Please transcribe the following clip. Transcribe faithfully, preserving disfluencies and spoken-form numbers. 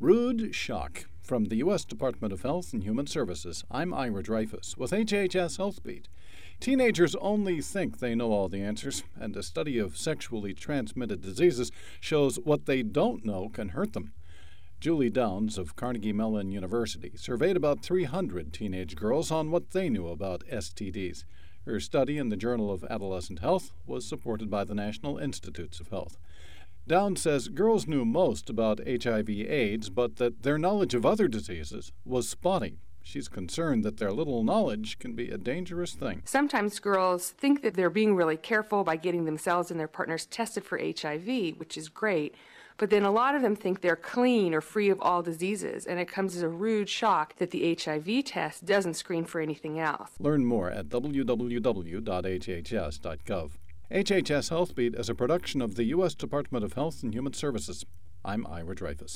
Rude shock. From the U S Department of Health and Human Services, I'm Ira Dreyfus with H H S Health Beat. Teenagers only think they know all the answers, and a study of sexually transmitted diseases shows what they don't know can hurt them. Julie Downs of Carnegie Mellon University surveyed about three hundred teenage girls on what they knew about S T Ds. Her study in the Journal of Adolescent Health was supported by the National Institutes of Health. Downs says girls knew most about H I V AIDS, but that their knowledge of other diseases was spotty. She's concerned that their little knowledge can be a dangerous thing. Sometimes girls think that they're being really careful by getting themselves and their partners tested for H I V, which is great. But then a lot of them think they're clean or free of all diseases, and it comes as a rude shock that the H I V test doesn't screen for anything else. Learn more at w w w dot h h s dot gov. H H S Health Beat is a production of the U S Department of Health and Human Services. I'm Ira Dreyfus.